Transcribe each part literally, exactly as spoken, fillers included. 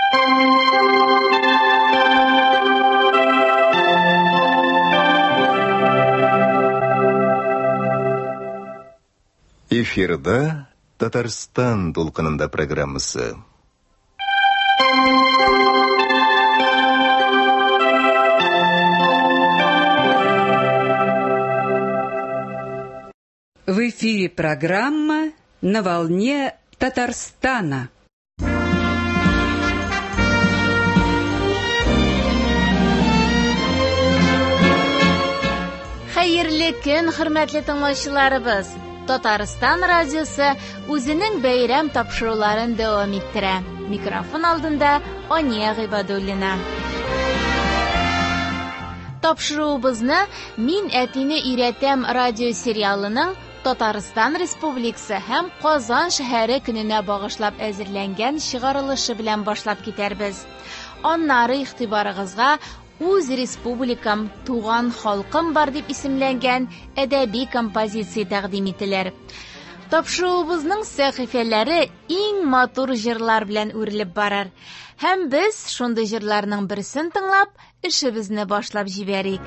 Эфирда Татарстан толқынында программасы. В эфире программа «На волне Татарстана». Хәерле көн, хөрмәтле тыңлаучыларыбыз. Татарстан радиосы үзенең бәйрәм тапшыруларын дәвам иттерә. Микрофон алдында Ания Гыйбадуллина. Тапшыруыбызны «Мин әтине өйрәтәм» радиосериалының Татарстан Республикасы һәм Казан шәһәре көненә багышлап әзерләнгән чыгарылышы белән башлап китәрбез. Аннары игътибарыгызга Үз республикам, туган халкым бар дип исемләнгән әдәби композиция тәкъдим ителер. Тапшыруыбызның сәхифәләре иң матур җырлар белән үрелеп барыр. Һәм без шундый җырларның берсен тыңлап, эшебезне башлап җибәрик.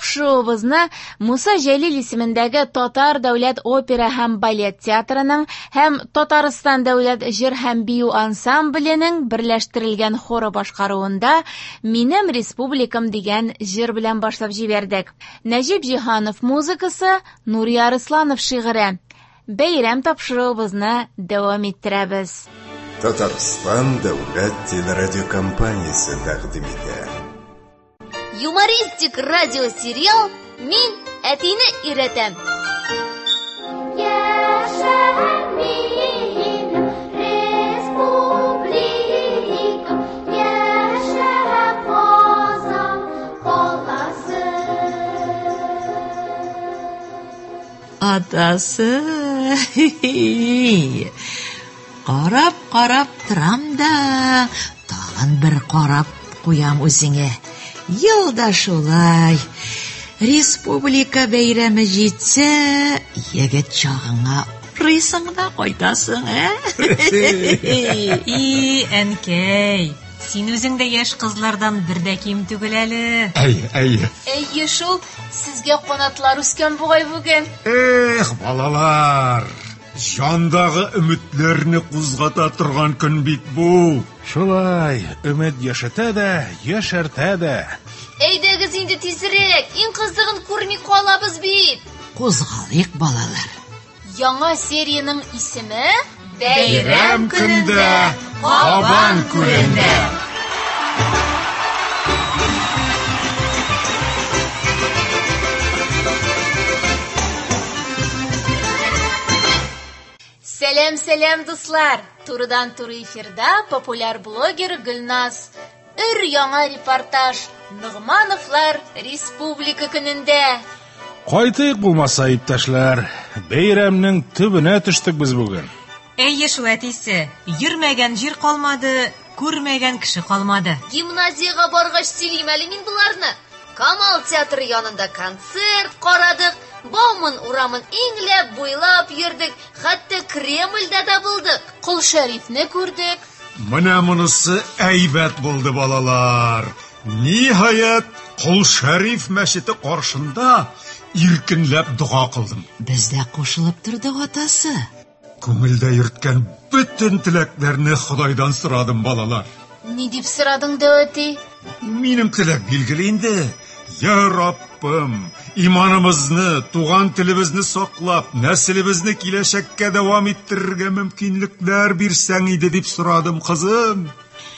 тапшыруыбызны Муса Җәлил исемендәге Татар дәүләт опера һәм балет театрының һәм Татарстан дәүләт җыр һәм бию ансамбленең берләштерелгән хоры башкаруында «Минем республикам» дигән җыр белән башлап җибәрдек. Нәҗип Җиһанов музыкасы, Нурия Арсланов шигыре. Бәйрәм тапшыруыбызны дәвам иттерәбез. Татарстан дәүләт телерадиокомпаниясе тәкъдим итә. Юмористик радиосериал «Мин әтине өйрәтәм». Яшәгән минем республикам, яшәгән Казан каласы. Атасы, карап-карап торам да, тагын бер карап куям үзеңә. Елда шулай. Республика бәйрәме җитсә, егет чагыңа рыйсың да кайтасың, ә? И, әнкәй, син үзең дә яшь кызлардан бер дә ким түгел әле. Әйе, әйе. Әйе шул, сезгә канатлар үскән бугай бүген. Эх, балалар, жандагы өметләрне кузгата торган көн бит бу. Шулай, өмет яшәтә дә, яшәртә дә. Әйдәгез инде тизрәк, иң кызыгын күрми калабыз бит. Кузгалыйк, балалар. Яңа серияның исеме Бәйрәм көндә Кабан күлендә. Сәлам-сәлам, дуслар! Турыдан-туры эфирда популяр блогер Гөлназ. Өр яңа репортаж. Нугмановлар республика көнендә. Кайтыйк булмаса, иптәшләр. Бәйрәмнең төбенә төштек без бүген. Әйе шул әтисе, йөрмәгән җир калмады, күрмәгән кеше калмады. Гимназиягә баргач сөйлим әле мин буларны. Камал театры янында концерт карадык, Бауман урамын иңләп буйлап йөрдек, хәтта Кремльдә дә булдык. Кол Шәрифне күрдек. Менә монысы әйбәт булды, балалар. Ниһаять, Кол Шәриф мәчете каршында иркенләп дуга кылдым. Без дә кушылып тордык, атасы. Күңелдә йөрткән бөтен теләкләрне Худайдан сорадым, балалар. Ни дип сорадың, Дәүәти? Минем теләк билгеле инде. Я Раббым, иманымызны, туган телебезне саклап, нәселебезне киләчәккә дәвам иттерергә мөмкинлекләр бирсәң иде дип сорадым, кызым.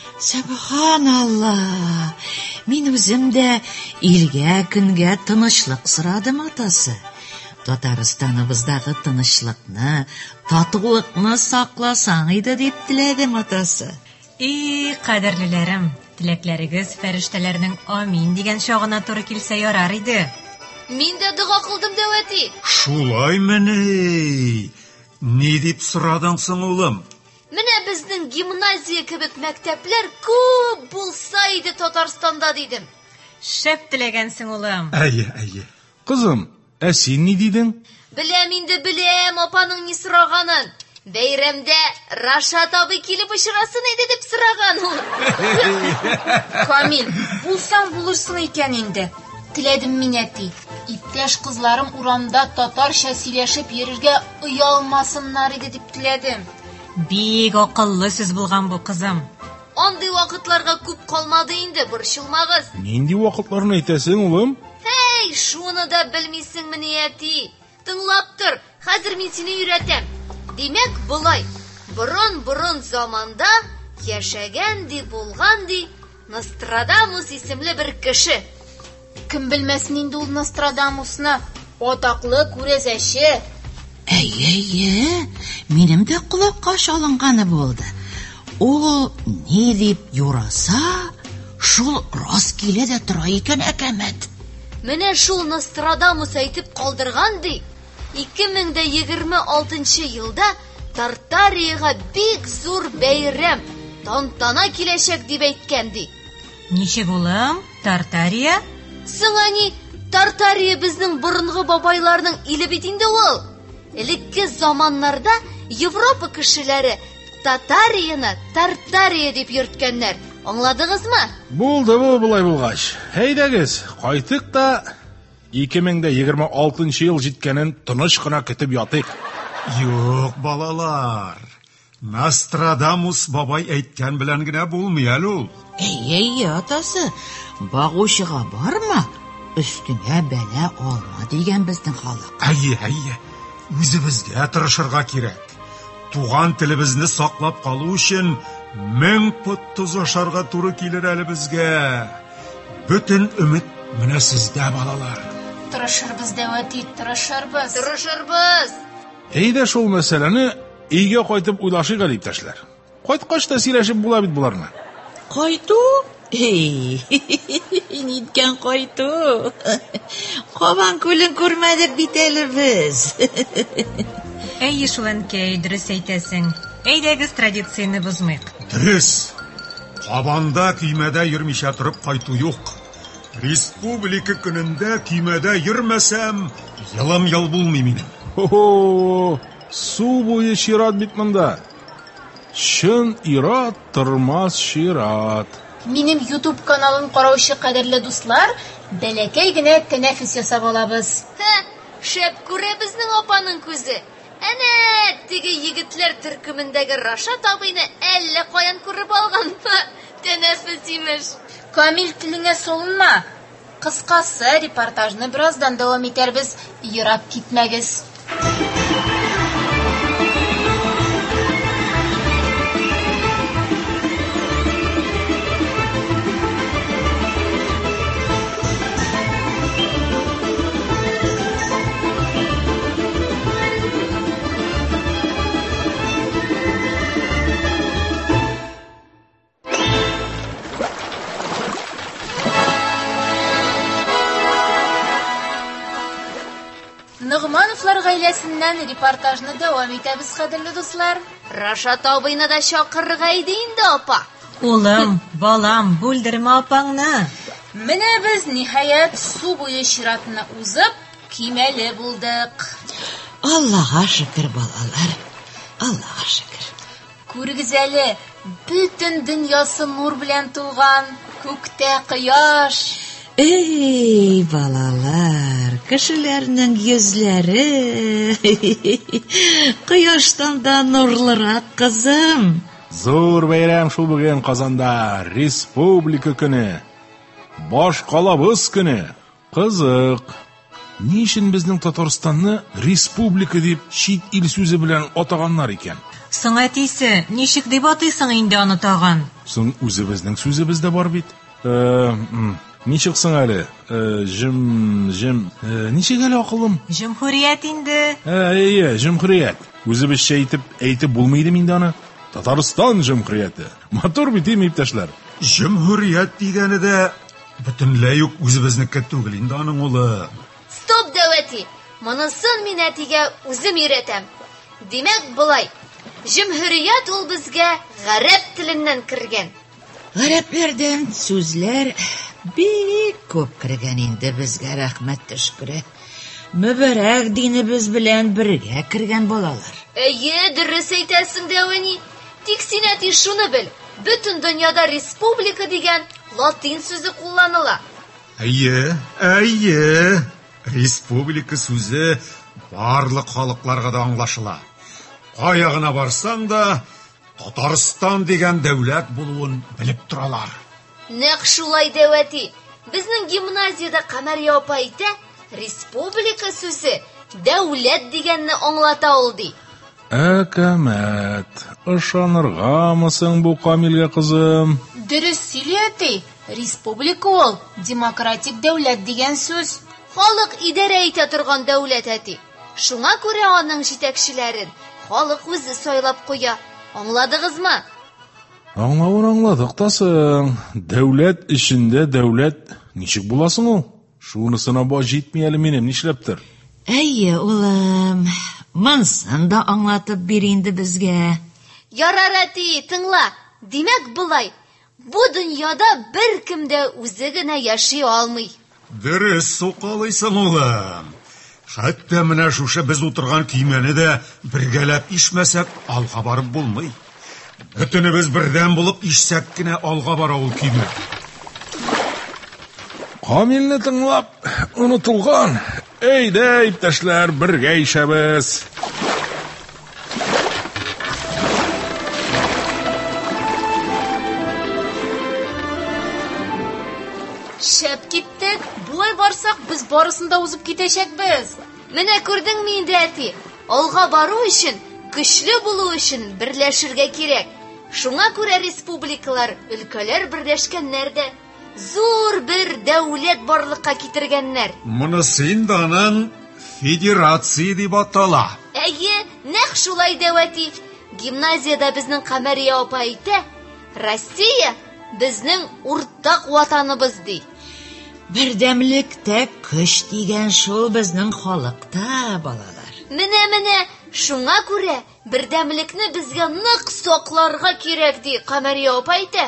Субханалла. Мин үзем дә илгә, көнгә тынычлык сорадым, атасы. Татарстаныбыздагы тынычлыкны, татулыкны сакласаң иде дип теләдем, атасы. И, кадерлеләрем, теләкләрегез фәрештәләрнең амин дигән чагына туры килсә ярар иде. Мин дә дуга кылдым, Дәүәти. Шулай менә. Ни дип сорадың соң, улым? Менә безнең гимназия кебек мәктәпләр күп булса иде Татарстанда дидем. Шәп теләгәнсең, улым. Әйе, әйе. Кызым, ә син ни дидең? Беләм инде, беләм апаның ни сораганын. Бәйрәмдә Рашат абый килеп очрасын иде дип сораган ул. Камил, булсаң булырсың икән инде. Теләдем мин, әти. Иптәш кызларым урамда татарча сөйләшеп йөрергә уялмасыннар иде дип теләдем. Бик акыллы сүз булган бу, кызым. Андый вакытларга күп калмады инде, борчылмагыз. Нинди вакытларны әйтәсең, улым? Эй, шуны да белмисеңме, әти? Тыңлап тор, хәзер мин сине өйрәтәм. Димәк, булай. Борын-борын заманда яшәгән ди, булган ди Нострадамус исемле бер кеше. Кем белмәсен инде ул Нострадамусны? Атаклы күрәзәче. Әйе, минем дә колакка чалынганы булды. Ул ни дип юраса, шул рас килә дә тора икән, әкәмәт. Менә шул Нострадамус әйтеп калдырган ди. ике мең егерме алтынчы елда Тартарияга бик зур бәйрәм, тантана киләчәк дип әйткән ди. Ничек, улым? Тартария? Сыңа ни, Тартария безнең борынгы бабайларның иле бит инде ул. Элекке заманнарда Европа кешеләре Татарияны Тартария дип йөрткәннәр. Аңладыгызмы? Булды бу, булай булгач. Әйдәгез, кайтык та ике мең егерме алтынчы ел җиткәнен тыныч кына көтеп ятыйк. Юк, балалар. Нострадамус бабай әйткән белән генә булмый әле ул. Әйе, атасы, багучыга барма, өстеңә бәла алма дигән безнең халык. Әйе, әйе. Үзебезгә тырышырга кирәк. Туган телебезне саклап калу өчен мең пот туз ашарга туры килер әле безгә. Бөтен өмет менә сездә, балалар. Тырышырбыз, Дәвәти, тырышырбыз. Тырышырбыз. Әйдә шул мәсьәләне өйгә кайтып уйлашыйк әле, иптәшләр. Кайткач та сөйләшеп була бит буларны. Кайту? Эй, ниткән кайту? Кабан күлен күрмәдек бит әле без. Әйе шул, әнкәй, дөрес әйтәсең. Әйдәгез традицияны бозмыйк. Дөрес. Кабанда көймәдә йөрмичә торып кайту юк. Республика көнендә көймәдә йөрмәсәм, елым ел булмый минем. Хо-хо! Су буе чират бит монда. Шын ират тормас чират. Минем YouTube каналын караучы кадерле дуслар, бәләкәй генә тәнәфес ясап алабыз. Ха, шәп күрә безнең апаның күзе. Әнә теге егетләр төркемендәге Рашат абыйны әллә каян күреп алган. Тәнәфес имеш. Камил, телеңә солынма. Кыскасы, репортажны бераздан дәвам итәрбез. Ерап китмәгез. Ногмановлар гаиләсеннән репортажны дәвам итәбез, кадерле дуслар. Рашат абыйны да чакырырга иде инде, апа. Улым, балам, бүлдермә апаңны. Менә без ниһаять су буе чиратына узып, кимәле булдык. Аллаһа шөкер, балалар. Аллаһа шөкер. Күрегез әле, бөтен дөньясы нур белән тулган, күктә кояш. Эй, балалар, кешеләрнең йөзләре кояштан да нурлырак, кызым. Зур бәйрәм шул бүген Казанда, республика көне. Баш калабыз көне. Кызык. Ни өчен безнең Татарстанны республика дип чит ил сүзе белән атаганнар икән? Соң әтисе, ничек дип атыйсың инде аны тагын? Соң үзебезнең сүзебездә бар бит. Э, ничек соң әле? Э, җим, җим, ничек әле акылым? Җумһурият инде. Әйе, җумһурият. Үзебезчә әйтеп, әйтеп булмыйды инде аны. Татарстан җумһурияте. Матур бит, иптәшләр. Җумһурият дигәне дә бөтенләй үк үзебезнеке түгел инде аның улы. Стоп, Дәвәти. Монысын мин әтигә үзем өйрәтәм. Димәк, булай. Җумһурият ул безгә гарәп теленнән кергән. Гарәпләрдән сүзләр бик күп кергән инде безгә, рәхмәт шөкре. Мөбарәк динебез белән бергә кергән балалар. Әйе, дөрес әйтәсең, Дәвәни. Тик син әти шуны бел. Бөтен дөньяда республика дигән латин сүзе кулланыла. Әйе, әйе. Республика сүзе барлык халыкларга да аңлашыла. Кая гына барсаң да Татарстан дигән дәүләт булуын белеп торалар. Нәкъ шулай, Дәвәти. Безнең гимназиядә Камәрия апа әйтә, республика сүзе дәүләт дигәнне аңлата ул ди. Әкәмәт, ышаныргамы соң бу Камилгә, кызым? Дөрес сөйләтә. Республика ул демократик дәүләт дигән сүз. Халык идарә итә торган дәүләт, әти. Шуңа күрә аның җитәкчеләрен халык үзе сайлап куя. Аңладыгызмы? Аңлавын аңладык та соң. Дәүләт эчендә дәүләт ничек буласың ул? Шунысына баш җитми әле минем, нишләптер? Әйе, улым. Монсын да аңлатып бир инде безгә. Ярар, әти, тыңла. Димәк, булай. Бу дөньяда бер кем дә үзе генә яши алмый. Дөрес сукалыйсың, улым. Хәтта менә шушы без утырган көймәне дә бергәләп ишмәсәк, алга барып булмый. Бөтенебез бердән булып ишсәк кенә алга бара ул көймә. Камилне тыңлап, онытылган. Әйдә, иптәшләр, бергә ишәбез. Шәп киттек. Булай барсак, без барысында узып китәчәкбез. Менә күрдеңме инде, әти? Алга бару өчен, көчле булу өчен берләшергә кирәк. Шуңа күрә республикалар, өлкәләр берләшкәннәр дә зур бер дәүләт барлыкка китергәннәр. Монысы инде аның федерация дип атала. Әйе, нәкъ шулай дәвәти. Гимназиядә безнең Камәрия апа әйтә, Россия безнең уртак ватаныбыз ди. Бердәмлектә көч дигән шул безнең халыкта, балалар. Менә-менә, шуңа күрә бердәмлекне безгә нык сакларга кирәк ди, Камәрия апа әйтә.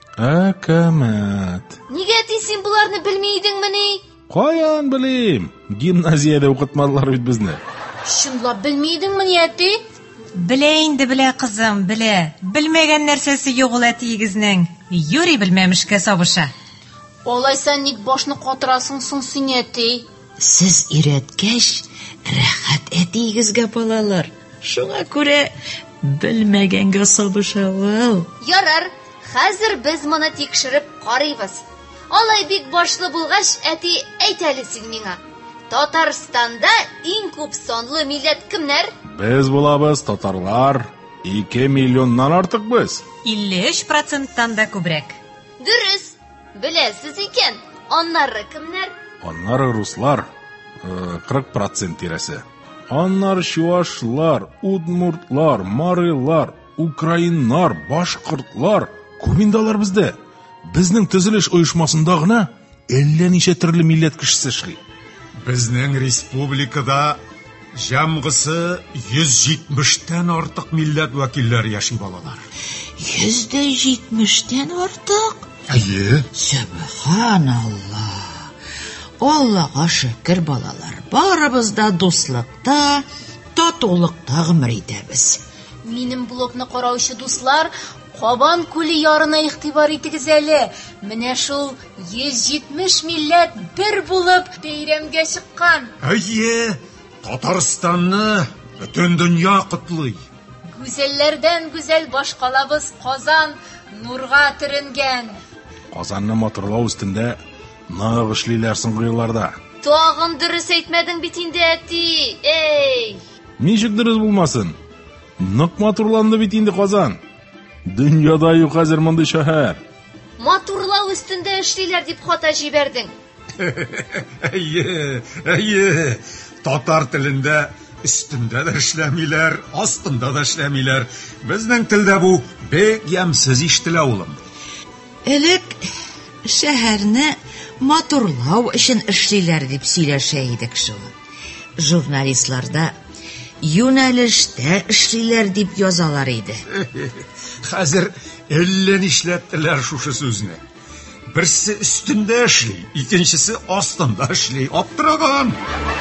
Әкәмәт. Нигә ти син буларны белми идеңмени? Каян белим? Гимназиядә укытмадылар бит безне. Шунлап белми идеңмени, әти? Белә инде, белә кызым, белә. Белмәгән нәрсәсе юк ул әтиегезнең. Юри белмәмешкә сабыша. Алайса ник башны катырасың соң син, әти? Сез өйрәткәч, рәхәт әтиегезгә, балалар. Шуңа күрә белмәгәнгә сабыша ул. Ярар, хәзер без моны тикшереп карыйбыз. Алай бик башлы булгач, әти, әйт әле син миңа. Татарстанда иң күп санлы милләт кемнәр? Без булабыз, татарлар. ике миллионнан артык без. илле өч проценттан да күбрәк. Дөрес. Беләсез икән. Аннары кемнәр? Аннары руслар, кырык процент тирәсе. Аннары чуашлар, удмуртлар, марыйлар, украиннар, башкортлар. Күминдалар бездә. Безнең төзелеш оешмасында гына әллә ничә төрле милләт кешесе эшли. Безнең республикада җәмгысы йөз җитмештән артык милләт вәкилләре яши, балалар. йөз җитмештән артык? Әйе. Субханалла. Аллага шөкер, балалар. Барыбыз да дуслыкта, татулыкта гомер итәбез. Минем блогны караучы дуслар, Кабан күле ярына игътибар итегез әле. Менә шул йөз җитмеш милләт бер булып бәйрәмгә чыккан. Әйе, Татарстанны бөтен дөнья котлый. Гүзәлләрдән гүзәл башкалабыз Казан нурга төренгән. Казанны матурлау өстендә нык эшлиләр соңгы елларда. Тагын дөрес әйтмәдең бит инде, әти. Эй! Ничек дөрес булмасын? Нык матурланды бит инде Казан. Дөньяда юк хәзер мондый шәһәр. Матурлау өстендә эшлиләр дип хата җибәрдең. Әйе, әйе. Татар телендә өстендә дә эшләмиләр, астында да эшләмиләр. Безнең телдә бу бик ямсыз ишетелә, улым. Элек шәһәрне матурлау өчен эшлиләр дип сөйләшә идек шул. Журналистларда юнәлештә эшлиләр дип язалар иде. Хәзер әллә нишләттеләр шушы сүзне. Берсе өстендә эшли, икенчесе астында эшли. Аптыраган.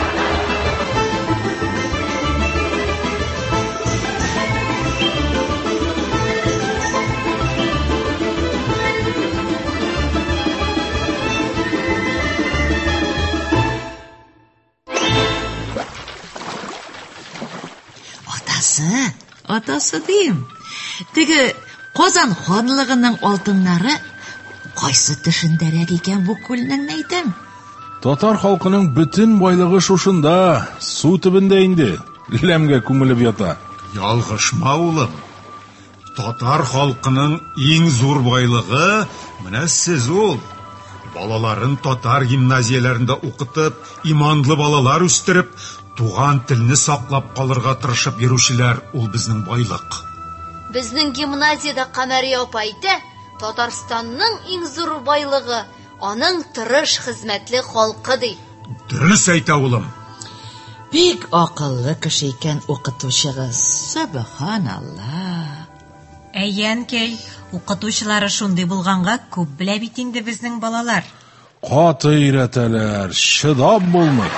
Атасы, атасы дим. Теге Казан ханлыгының алтыннары кайсы төшендәрәк икән бу күлнең, әйтәм? Татар халкының бөтен байлыгы шушында, су төбендә инде, ләмгә күмелеп ята. Ялгышма, улым. Татар халкының иң зур байлыгы менә сез ул. Балаларын татар гимназияләрендә укытып, иманлы балалар үстереп, туган телне саклап калырга тырышып йөрүчеләр ул безнең байлык. Безнең гимназиядә Камәрия апа әйтә, Татарстанның иң зур байлыгы аның тырыш хезмәтле халкы ди. Дөрес әйтә, улым. Бик акыллы кеше икән укытучыгыз. Субханалла. Әйянкәй, укытучылары шундый булганга күп белә бит инде безнең балалар. Каты өйрәтәләр, шыдап булмый.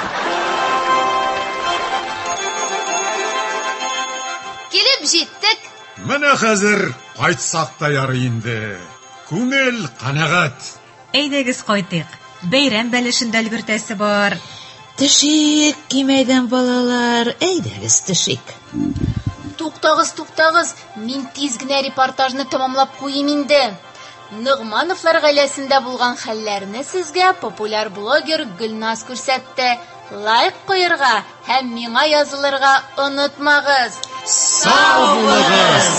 Килеп җиттек. Менә хәзер кайтсак та ярый инде. Күңел канәгать. Әйдәгез кайтыйк. бәйрәм бәлешендә өлгертәсе бар. Тишик, кимәйдән балалар, әйдәгез тишик. Туктагыз, туктагыз, мин тиз генә репортажны тәмамлап куйым инде. Нугмановлар гаиләсендә булган хәлләрне сезгә популяр блогер Гөлназ күрсәтте. Лайк куярга һәм миңа язылырга онытмагыз. Сау булыгыз!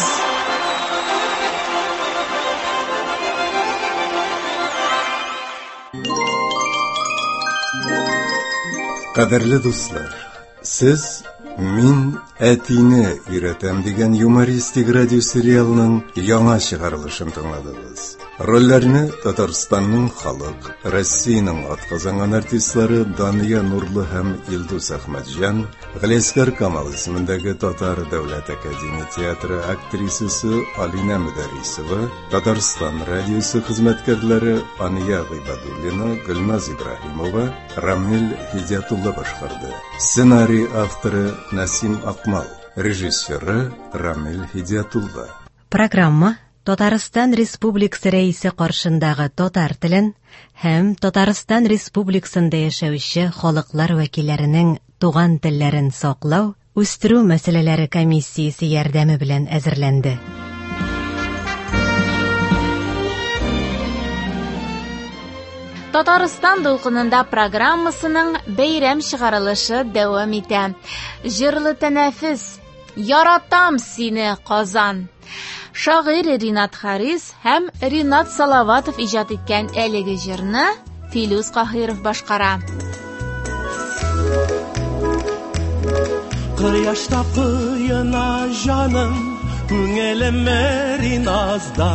Кадерле дуслар, сез «Мин әтине өйрәтәм» дигән юмористик радиосериалның яңа чыгарылышын тыңладыгыз. Рольләрне Татарстанның халык, Россиянең атказанган артистлары Дания Нурлы һәм Илдус Әхмәтҗан, Галиәсгар Камал исемендәге Татар дәүләт академия театры актрисасы Алина Мөдәрисова, Татарстан радиосы хезмәткәрләре Ания Гыйбадуллина, Гөлназ Ибраһимова, Рамил Хидиятулла башкарды. Сценарий авторы Насим Акмал, режиссеры Рамил Хидиятулла. Программа Татарстан Республикасы рәисе каршындагы татар телен һәм Татарстан Республикасында яшәүче халыклар вәкилләренең туган телләрен саклау, үстерү мәсьәләләре комиссиясе ярдәме белән әзерләнде. Татарстан дулкынында программасының бәйрәм чыгарылышы дәвам итә. Җырлы тәнәфес, яратам сине, Казан. Шагыйрь Ринат Харис һәм Ринат Салаватов иҗат иткән әлеге җырны Филүс Каһиров башкара. Кояшта кыена җаным, күңелем Риназда.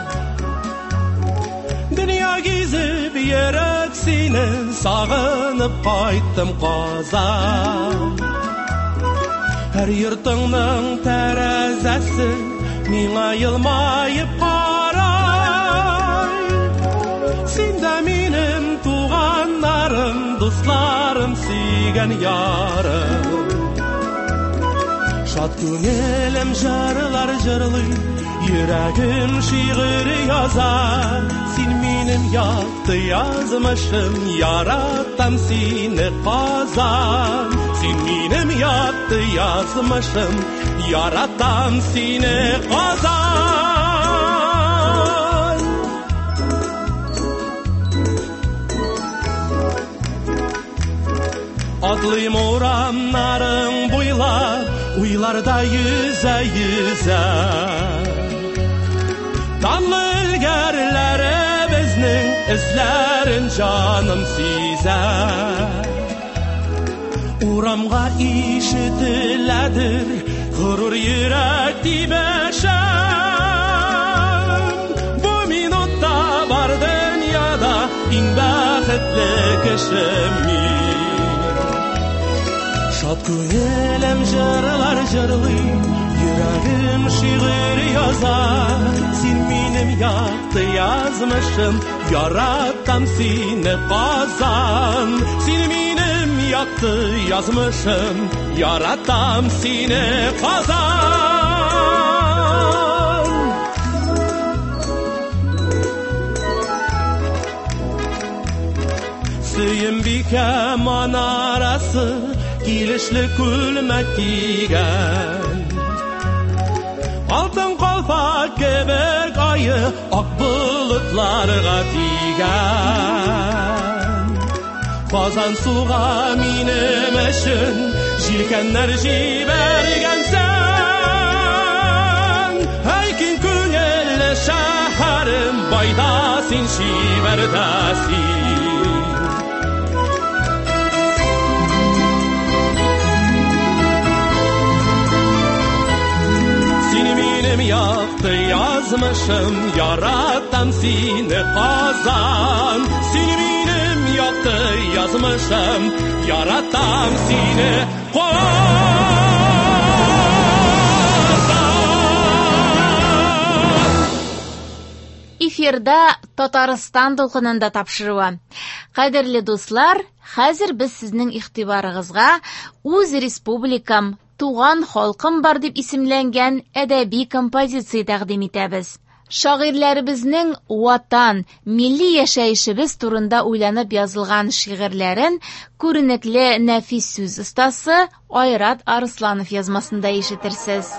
Дөнья гизеп йөрәк сине сагынып кайттым, Казан. Һәр йортыңның тәрәзәсе миңа елмаеп карай. Син дә минем туганнарым, дусларым, сөйгән ярым. Шат күңелем җырлар җырлый, йөрәгем шигырь язар. Син минем якты язмышым, яратам сине, Казан. Син минем якты язмышым, яратам сине, Казан. Атлыйм урамнарың буйлап, уйларда йөзә-йөзә. Данлы илгәрләребезнең эзләрен җаным сизә. Урамга ишетеләдер горур йөрәк тибешәм. Бу минутта бар дөньяда иң бәхетле кешем мин. Шат күңелем җырлар җырлый, йөрәгем шигырь язар. Син минем якты язмышым, яратам сине, Казан. Син минем якты язмышым, яратам сине, Казан. Сөембикә манарасы килешле күлмәк кигән. Алтын калфак кебек айы ак болытларга тигән. Казан суга минем өчен җилкәннәр җибәргәнсән. Һәй киң күңелле шәһәрем, байда син шибәрдә син. Якты язмышым, яратам сине, Казан. Син минем якты язмышым, яратам сине, Казан. Эфирда Татарстан дулкынында тапшыруы. Кадерле дуслар, хәзер без сезнең игътибарыгызга үз республикам, туган халкым бар дип исемләнгән әдәби композиция тәкъдим итәбез. Шагыйрьләребезнең ватан, милли яшәешебез турында уйланып язылган шигырьләрен күренекле нәфис сүз остасы Айрат Арсланов язмасында ишетерсез.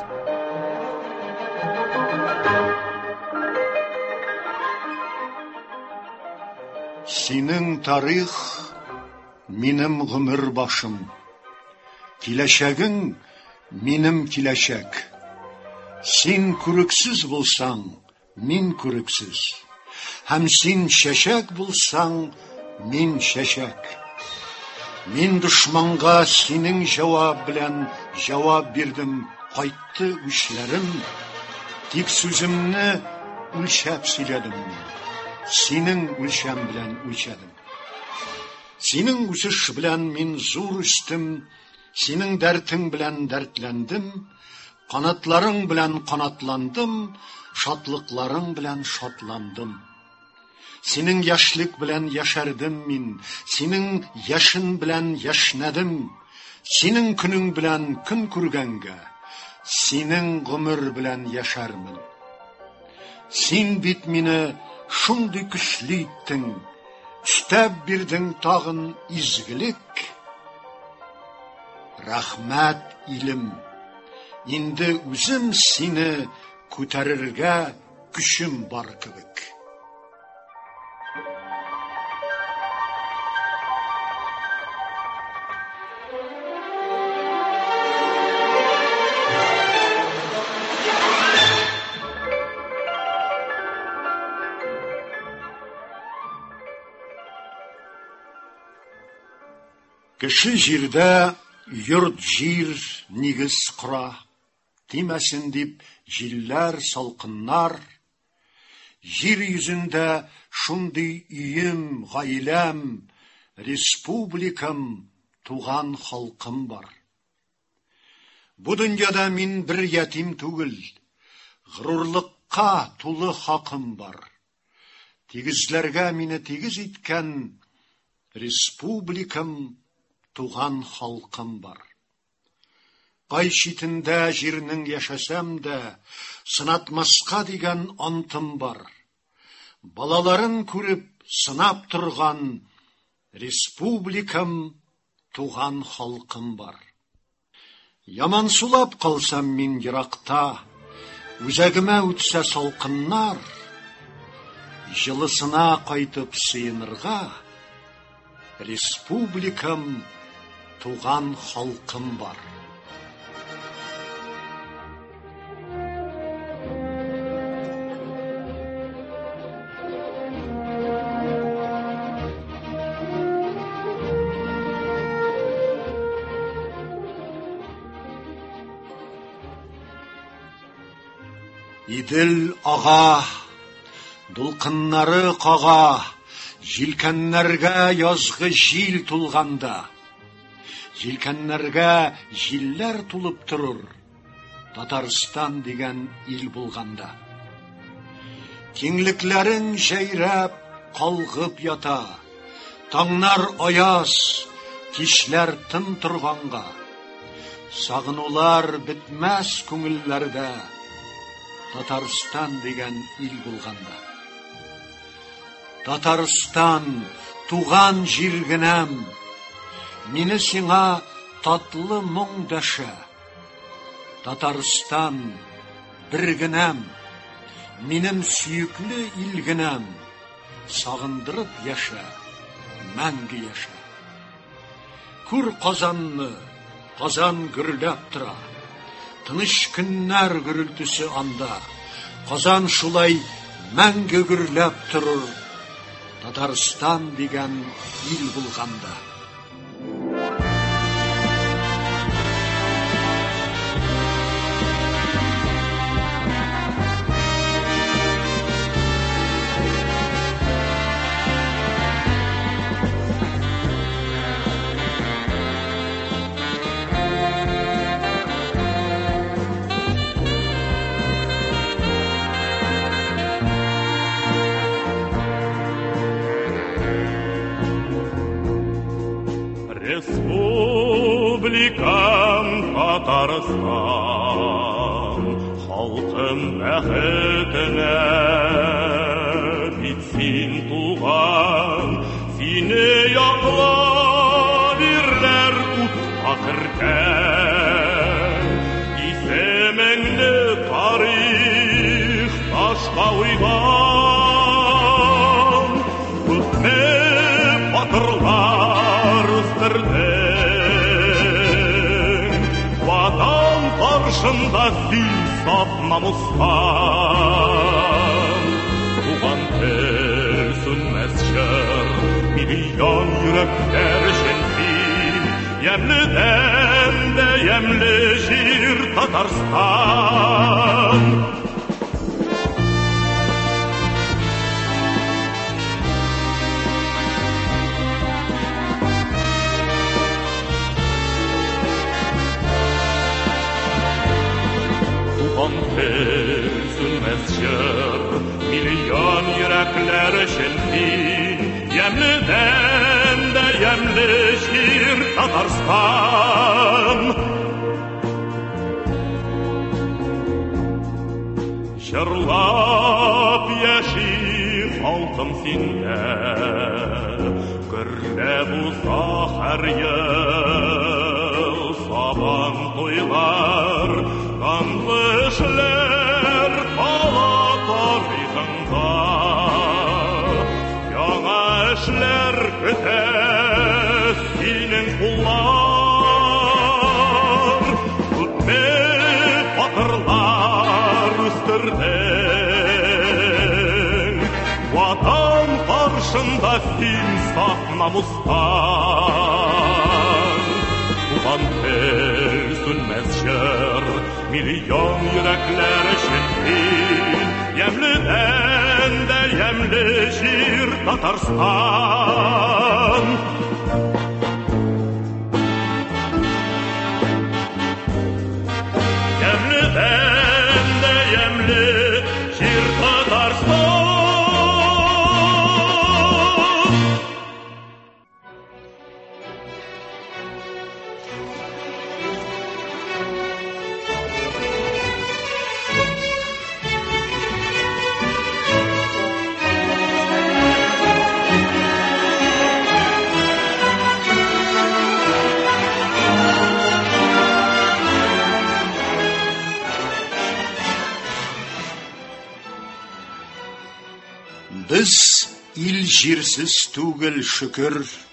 Синең тарих, минем гомер башым. Киләчәгең, минем киләчәк. Син күрексез булсаң, мин күрексез. Һәм син чәчәк булсаң, мин чәчәк. Мин дошманга синең җавап белән җавап бирдем, кайтты үчләрем. Тик сүземне үлчәп сөйләдем. Синең үлчәм белән үлчәдем. Синең үсеш белән мин зур үстем, синең дәртең белән дәртләндем, канатларың белән канатландым, шатлыкларың белән шатландым. Синең яшьлек белән яшәрдем мин, синең яшен белән яшнәдем, синең көнең белән көн күргәнгә, синең гомер белән яшәрмен. Син бит мине шундый көчле иттең, өстәп бирдең тагын изгелек. Рәхмәт, илем, инде үзем сине күтәрергә көчем бар кебек. Кеше җирдә йорт җир нигез кора, тимәсен дип җилләр, салкыннар. Җир йөзендә шундый өем, гаиләм, республикам, туган халкым бар. Бу дөньяда мин бер ятим түгел, горурлыкка тулы хакым бар. Тигезләргә мине тигез иткән республикам, туган халкым бар. Кай читендә җирнең яшәсәм дә, сынатмаска дигән антым бар. Балаларын күреп сынап торган республикам, туган халкым бар. Яман сулап калсам мин еракта, үзәгемә үтсә салкыннар, җылысына кайтып сыенырга, республикам, туган халкым бар. Идел ага, дулкыннары кага, җилкәннәргә язгы җил тулганда. Җилкәннәргә җилләр тулып торыр, Татарстан дигән ил булганда. Киңлекләрен җәйрәп, калгып ята, таңнар аяз, кичләр тын торганга. Сагынулар бетмәс күңелләрдә, Татарстан дигән ил булганда. Татарстан, туган җиргенәм, мине сиңа татлы моң дәшә. Татарстан, бергенәм, минем сөекле илгенәм, сагындырып яшә, мәңге яшә. Күр Казанны, Казан гөрләп тора, тыныч көннәр гөрелтүсе анда. Казан шулай мәңге гөрләп торыр, Татарстан дигән ил булганда. Республикам Татарстан, халкым бәхетенә туйган, күпме батырлар үстердең. Ватан каршында син сап намустан, туган тел сүнмәс җыр, миллион йөрәкләр өчен син, ямьледән дә ямьле җир Татарстан. Туган тел сүнмәс җыр, миллион йөрәкләр өчен син, ямьледән дә ямьле җир Татарстан. Җырлап яши халкым синдә, гөрләп уза һәр ел сабан туйлар, канлы эшләр кала тарихында. Яңа эшләр көтә синең куллар, күпме батырлар үстердең. Ватан каршында син сак намустан, туган тел сүнмәс җыр, миллион йөрәкләр өчен син, ямьледән дә ямьле җир Татарстан. Ямьледән дә ямьле җир Татарстан. Без ил җирсез түгел, шөкер.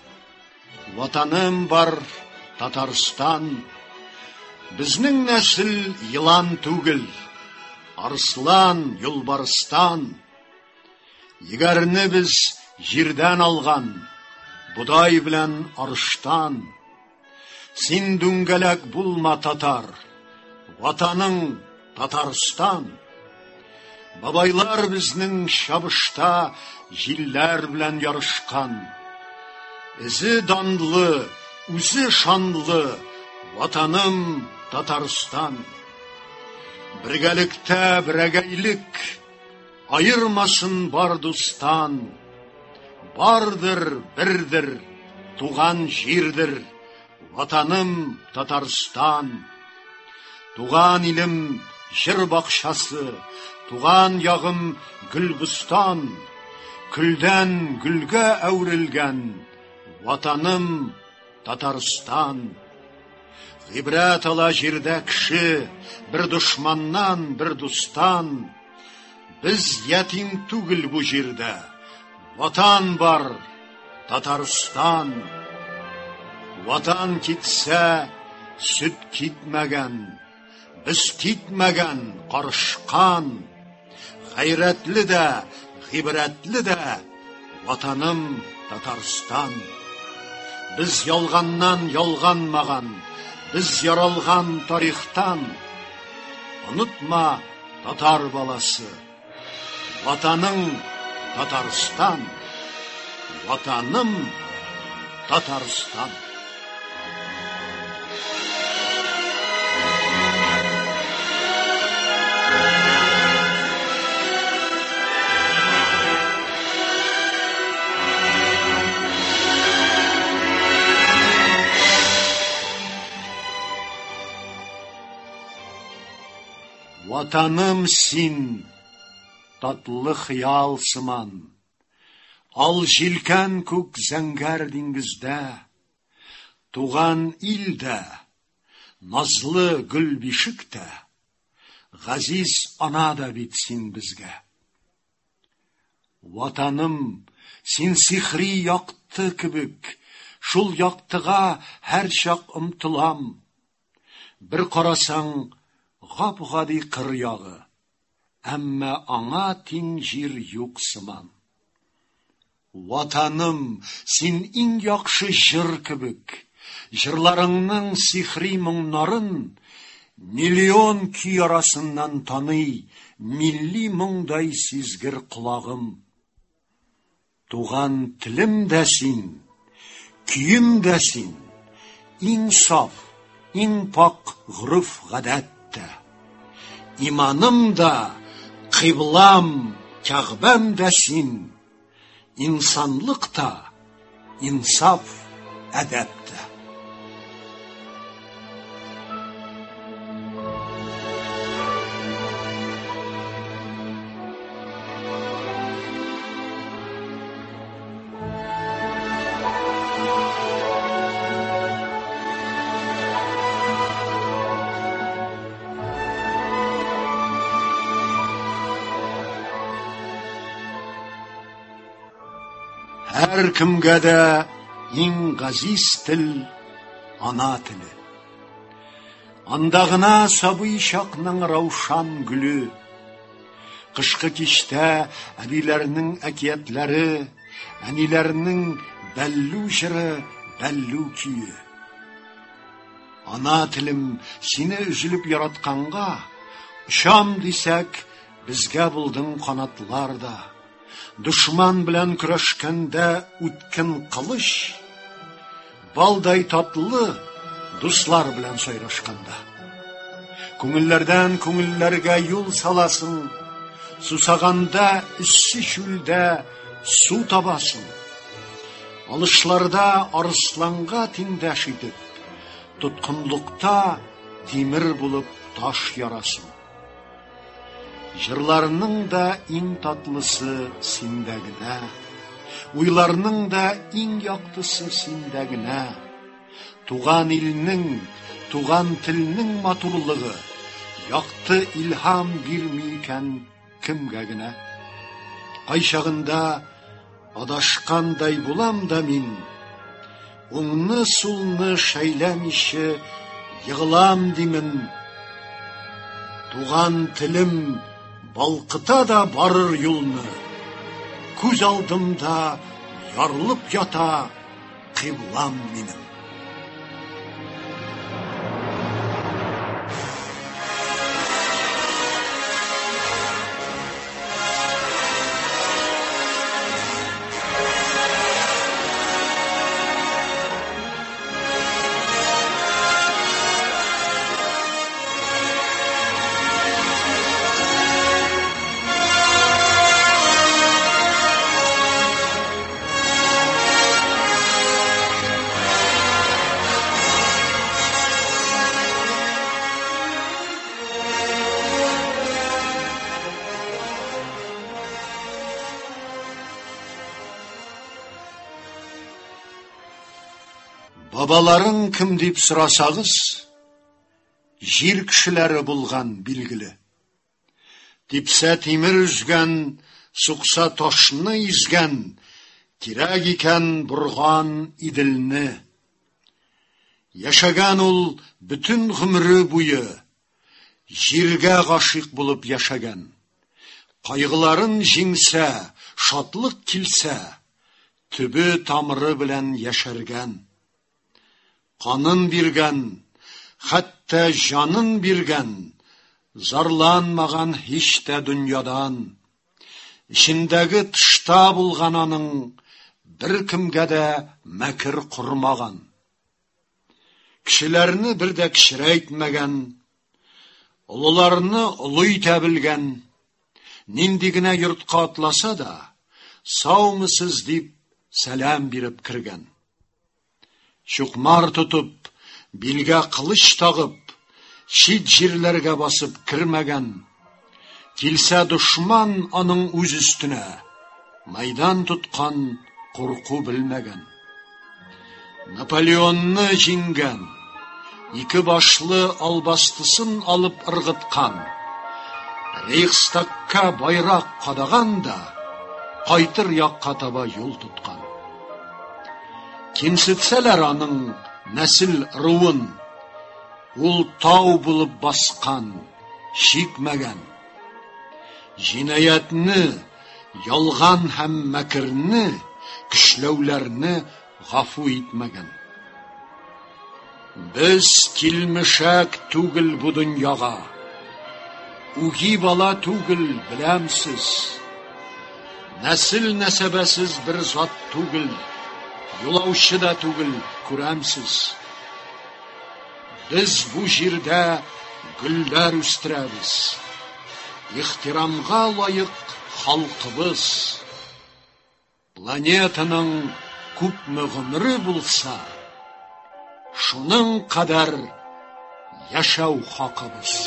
Ватаным бар Татарстан. Безнең нәсел йылан түгел, арслан, юлбарстан. Егәрне без җирдән алган, будай белән арыштан. Син дүңгәләк булма татар, ватаның Татарстан. Бабайлар безнең чабышта җилләр белән ярышкан. Эзе данлы, үзе шанлы ватаным Татарстан. Бергәлектә берәгәйлек, айырмасын бар дустан. Бардыр, бердер, туган җирдер ватаным Татарстан. Туган илем җыр бакчасы, туган ягым гөлбустан. Күлдән гөлгә әверелгән ватаным Татарстан. Гыйбрәт ала җирдә кеше, бер душманнан, бер дустан. Без ятим түгел бу җирдә, ватан бар Татарстан. Ватан китсә, сөт китмәгән, без китмәгән, карышкан. Гайрәтле дә, гыйбрәтле дә ватаным Татарстан. Без ялганнан ялганмаган, без яралган тарихтан. Онытма, татар баласы, ватаның Татарстан. Ватаным Татарстан. Ватаным син, татлы хыял сыман, ал җилкән күк зәңгәр диңгездә, туган илдә, назлы гөл бишектә, газиз ана да бит син безгә. Ватаным, син сихри якты кебек, шул яктыга һәр чак омтылам. Бер карасаң, гап-гади кыр ягы, әмма аңа тиң җир юк сыман. Ватаным, син иң яхшы җыр кебек, җырларыңның сихри моңнарын миллион көй арасыннан таный, милли моңдай сизгер колагым. Туган телем дә син, көем дә син, иң саф, иң пак гырыф гадәттә. Иманым да, кыйблам, кәгъбәм дә син, инсанлык та, инсаф, әдәп тә. Һәр кемгә дә иң газиз тел ана теле. Анда гына сабый чакның раушан гүле. Кышкы кичтә әбиләрнең әкиятләре, әниләрнең бәллү җыры, бәллү көе. Ана телем, сине үзелеп яратканга, шам дисәк, безгә булдың канатлар да. Душман белән көрәшкәндә үткен кылыч, балдай татлы дуслар белән сайрашканда. Күңелләрдән күңелләргә юл саласың, сусаганда эссе чүлдә су табасың. Алышларда арысланга тиңдәш итеп, тоткынлыкта тимер булып таш ярасың. Җырларның да иң татлысы синдә генә, уйларның да иң яктысы синдә генә. Туган илнең, туган телнең матурлыгы якты илһам бирми икән кемгә генә. Кайчагында адашкандай булам да мин, уңны сулны шәйләмичә егылам димен. Туган телем балкыта да барыр юлны, күз алдымда ярылып ята кыблам минем. Бабаларың кем дип сорасагыз, җир кешеләре булган билгеле. Типсә тимер үзгән, сукса ташны изгән, кирәк икән бурган иделне. Яшәгән ул бүтән гомере буе, җиргә гашыйк булып яшәгән. Кайгыларын җиңсә, шатлык килсә, төбе тамыры белән яшәргән. Канын биргән, хәтта җанын биргән, зарланмаган һич тә дөньядан. Ичендәге тышта булган аның бер кемгә дә мәкер курмаган. Кешеләрне бер дә кичерәйтмәгән, улларны улы итә белгән. Нинди генә йортка атласа да, саумысыз дип сәлам биреп кергән. Чукмар тутып, билгә кылыч тагып, чит җирләргә басып кирмәгән. Килсә душман аның үз өстенә, майдан тоткан, курку белмәгән. Наполеонны җиңгән, ике башлы албастысын алып ыргыткан. Рейхстагка байрак кадаган да, қайтыр яққа таба жол тұтқан. Кемсітселер аның нәсіл руын, ол тау болып басқан, шикмәгән. Жинаятны, ялған һәм мәкірні, кішләуләрні ғафу итмәгән. Біз килмешәк түгіл бұ дөньяға, уги бала түгіл біләмсіз. Нәсіл нәсәбәсіз бір зат түгіл, юлаушы да түгіл күрәмсіз. Біз бұ жердә гүлләр үстерәбез, ихтирамға лайық халқыбыз. Планетаның күпме гомере булса, шуның кадәр яшәү хакыбыз.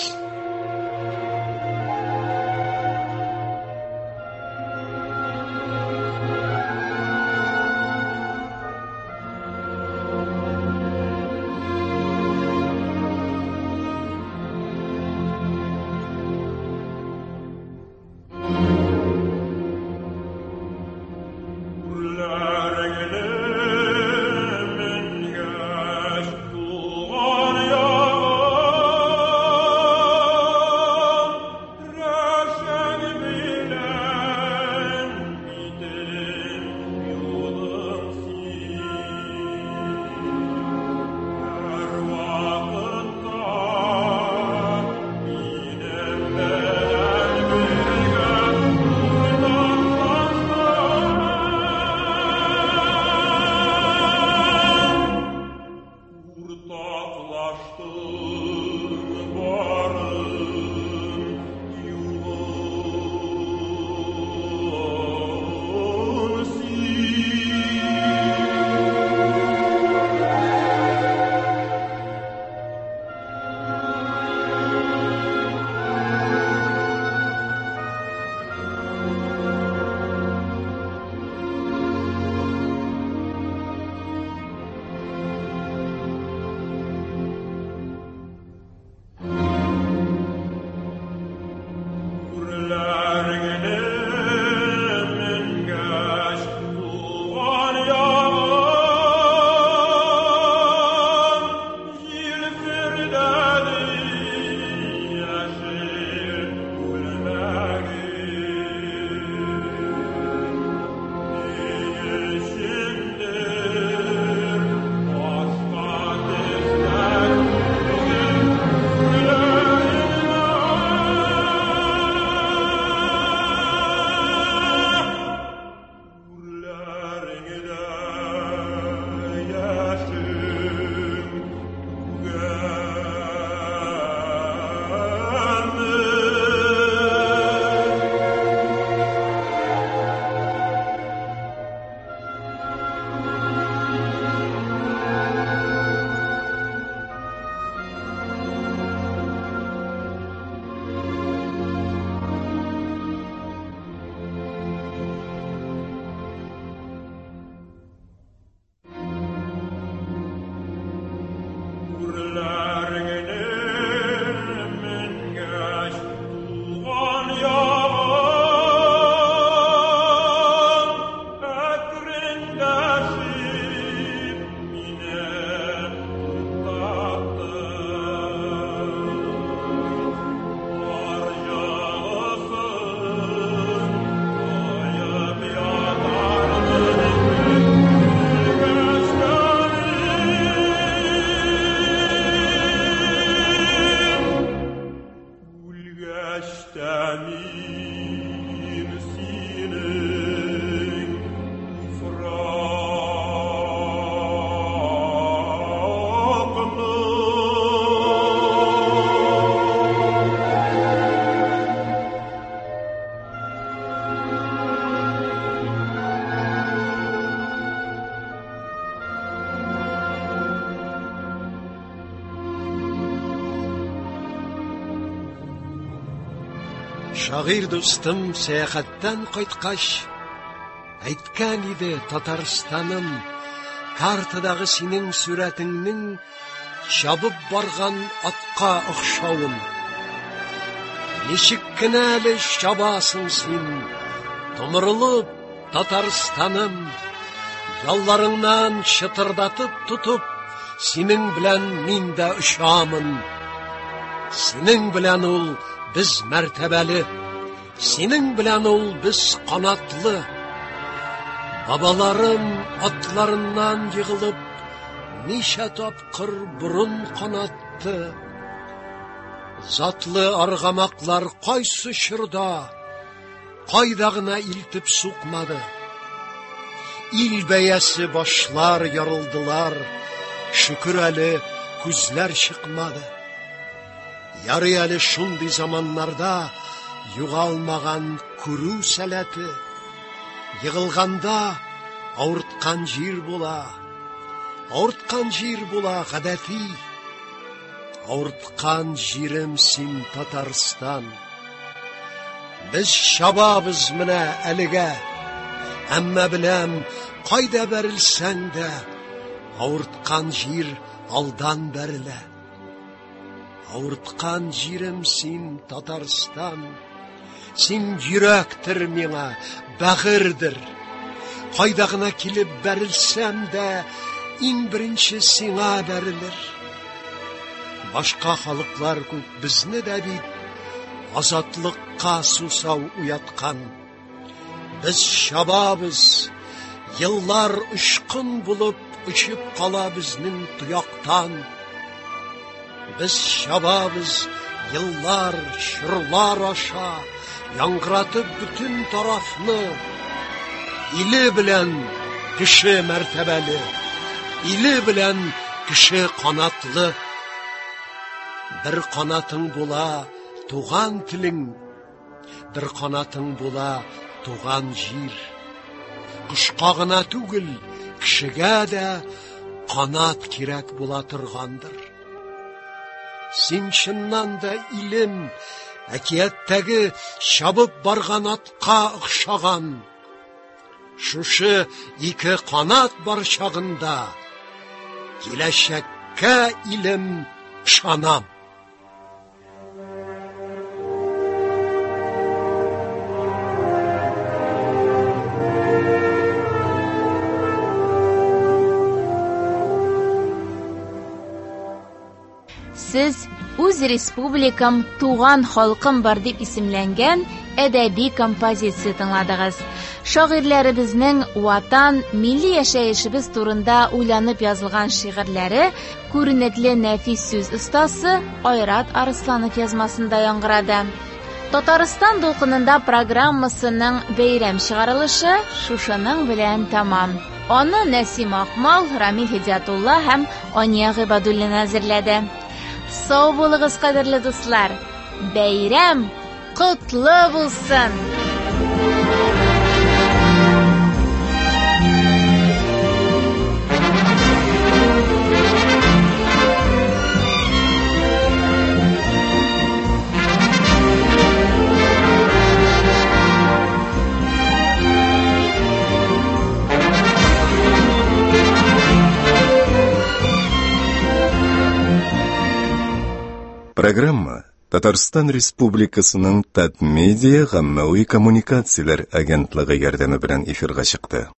Шагыйрь дустым сәяхәттән кайткач, әйткән иде Татарстаным, картадагы синең сүрәтеңнең чабып барган атка охшавын. Ничек кенә әле чабасың син, томырылып, Татарстаным, ялларыңнан шытырдатып тутып, синең белән мин дә очамын. Синең белән ул без мәртәбәле, синең белән ул без канатлы. Бабаларым атларыннан егылып, ничә тапкыр бурын канатты. Затлы аргамаклар кайсы чорда, кайда гына илтеп сукмады. Ил бәясе башлар ярылдылар, шөкер әле күзләр чыкмады. Ярый әле шундый заманнарда югалмаган күрү сәләте. Егылганда авырткан җир була, авырткан җир була гадәти. Авырткан җирем син Татарстан. Без шабабыз менә әлегә, әмма беләм, кайда бәрелсәң дә, авырткан җир алдан бәрелә. Авырткан җирем син Татарстан. Син йөрәктер миңа, бәгырдер. Кайда гына килеп бәрелсәм дә, иң беренче сиңа бәрелер. Башка халыклар күп безне дә бит азатлыкка сусау уяткан. Без шабабыз, еллар учкын булып учып кала безнең тояктан. Без шабабыз, еллар чырлар аша яңгыратып бүтән тарафны. Иле белән кеше мәртәбәле, иле белән кеше канатлы. Бер канатың була туган телең, бер канатың була туган җир. Кышка гына түгел, кешегә дә канат кирәк була торгандыр. Син чыннан да илем, әкияттәге чабып барган атка охшаган. Шушы ике канат бар чагында киләчәккә илем ышанам. Сез үз республикам туган халкым бар дип исемләнгән әдәби композиция тыңладыгыз. Шагыйрьләребезнең ватан, милли яшәешебез турында уйланып язылган шигырьләре күренекле нәфис сүз остасы Айрат Арысланов язмасында яңгырады. Татарстан дулкынында программасының бәйрәм чыгарылышы шушының белән тамам. Аны Нәсим Акмал, Рамил Хидиятулла һәм Ания Гыйбадуллина әзерләде. Сау булыгыз, кадерле дуслар. Бәйрәм котлы булсын. Программа Татарстан Республикасының Татмедиа гаммәви коммуникацияләр агентлыгы ярдәме белән эфирга чыкты.